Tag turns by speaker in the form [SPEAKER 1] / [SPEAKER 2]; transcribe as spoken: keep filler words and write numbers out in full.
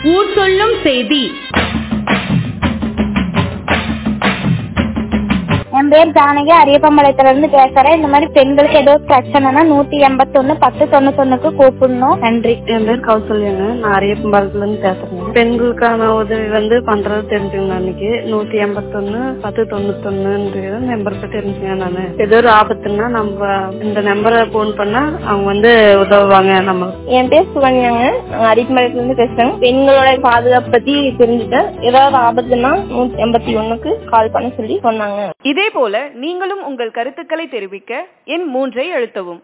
[SPEAKER 1] ஊர் சொல்லும் செய்தி.
[SPEAKER 2] என் பேர் ஜானகி, அரியப்பம்பாளையத்துல இருந்து பேசுறேன். இந்த மாதிரி பெண்களுக்கு ஏதோ பிரச்சனைனா நூத்தி எண்பத்தி ஒண்ணு பத்து தொண்ணூத்தி ஒண்ணுக்கு கூப்பிடணும். நன்றி.
[SPEAKER 3] என் பேர் கௌசல்யாங்க, நான் அரியப்பம்பாளையத்துல இருந்து பேசுறேன். பெண்களுக்கான உதவி வந்து பண்றது தெரிஞ்சுங்க. அன்னைக்கு நூத்தி எண்பத்தி ஒண்ணு பத்து தொண்ணூத்தி ஒண்ணு நம்பருக்கு தெரிஞ்சுங்க. நானு ஏதோ ஒரு ஆபத்துன்னா நம்ம இந்த நம்பரை போன் பண்ணா அவங்க வந்து உதவுவாங்க. நம்ம
[SPEAKER 4] என் பேர் சுகன்யாங்க, அரியப்பம்பாளையத்துல இருந்து பேசுறேன். பெண்களோட பாதுகாப்பு பத்தி தெரிஞ்சுட்டேன். ஏதாவது ஆபத்துன்னா நூத்தி எண்பத்தி ஒண்ணுக்கு கால் பண்ண சொல்லி சொன்னாங்க.
[SPEAKER 1] இதே போல நீங்களும் உங்கள் கருத்துக்களை தெரிவிக்க எண் மூன்றை அழுத்தவும்.